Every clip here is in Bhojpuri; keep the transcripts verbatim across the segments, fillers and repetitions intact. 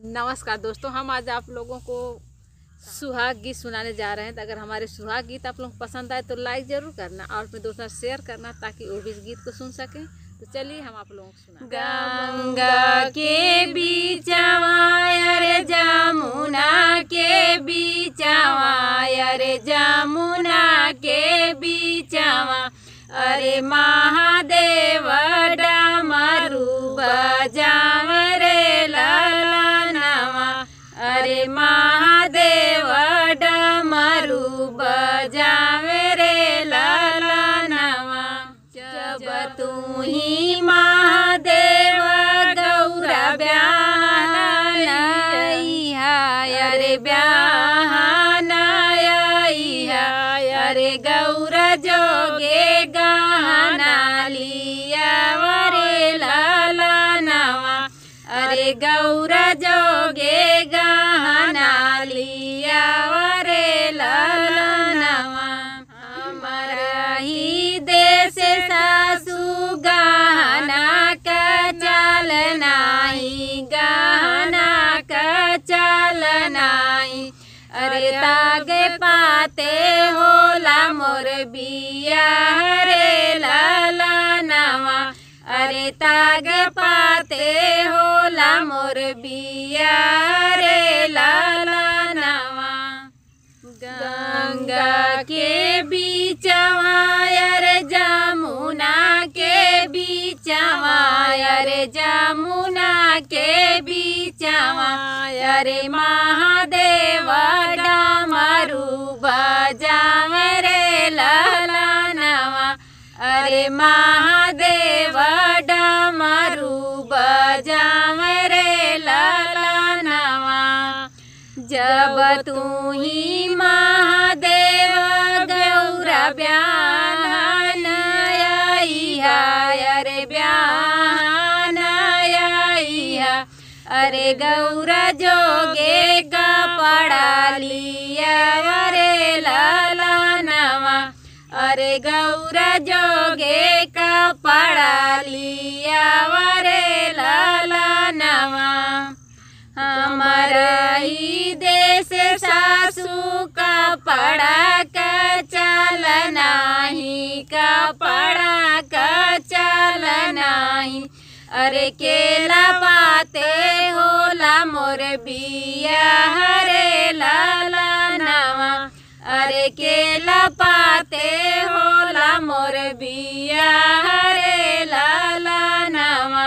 नमस्कार दोस्तों, हम आज आप लोगों को सुहाग गीत सुनाने जा रहे हैं। तो अगर हमारे सुहाग गीत आप लोगों को पसंद आए तो लाइक ज़रूर करना और अपने दोस्तों से शेयर करना ताकि वो भी इस गीत को सुन सकें। तो चलिए हम आप लोगों को सुना। गंगा के बीचवा रे जमुना के बीचवा रे जमुना के बीचवा अरे महादेव डमरू बजाव रे ललनवा अरे महादेव डमरू बजाव रे ललनवा। जब तू ही महादेव गौरा ब्याहन अरे ब्याहन अरे गौरा जोगे गहना लिया वरे ललनवा अरे गौरा जोगे गहना लिया वरे ललनवा। हमारा ही देश सासू गहना का चलनाई गहना का चलनाई अरे तागे पाते होला मोर बिया रे ललनवा अरे ताग पाते होला मोर बिया रे ललनवा। गंगा के बीचवा रे जमुना के बीचवा रे जमुना के बीचवा अरे महादेव डमरू बजाव रे ललनवा अरे महादेव डमरू बजाव रे ललनवा। जब तू ही महादेव गौरा ब्याहन अरे ब्याहन अरे गौरा जोगे कपड़ा लिया वरे ललनवा अरे गौरा जोगे कपड़ा लिया वरे ललनवा। हमारा ही देश सासू कपड़ा का चलनाही कपड़ा का चलनाही अरे केला पाते होला मोर बिया हरे ललनवा अरे केला पाते होला मोर बिया हरे ललनवा।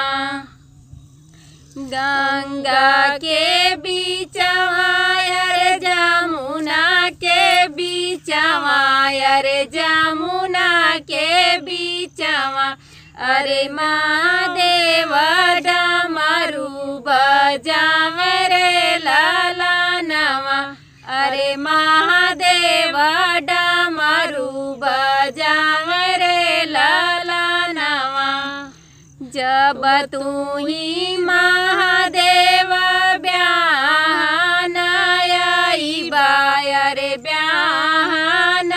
गंगा के बीचवा रे जमुना के बीचवा रे जमुना के बीचवा अरे महादेव डमरू बजाव रे ललनवा अरे महादेव डमरू बजाव रे ललनवा। जब तू ही महादेव ब्याहन अरे ब्याहन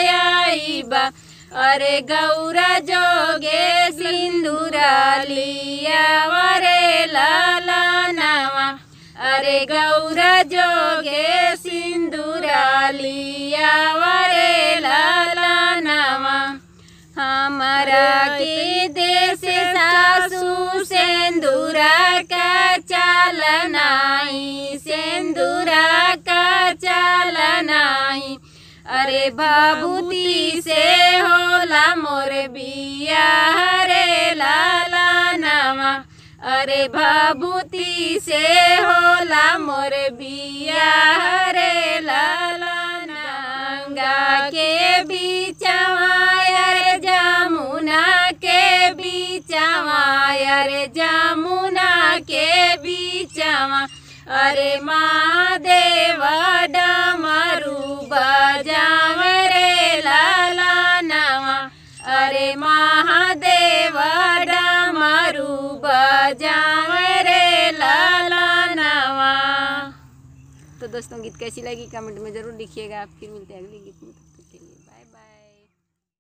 अरे गौरा जोगे सिंदूरा लिया वरे ललनवा अरे गौरा जोगे सिंदूरा लिया वरे ललनवा। हमारा के देश सासू सिंदूरा का चलनाई सिंदूरा का चलनाई अरे भभूति से होला मोर बिया रे ललनवा अरे भभूति से होला मोर बिया रे ललनवा। गंगा के बीचवा रे जमुना के बीचवा रे जमुना के बीचवा अरे महादेव डमरू बजाव रे ललनवा अरे महादेव डमरू बजाव रे ललनवा। तो दोस्तों गीत कैसी लगी कमेंट में ज़रूर लिखिएगा। फिर मिलते हैं अगले गीत में।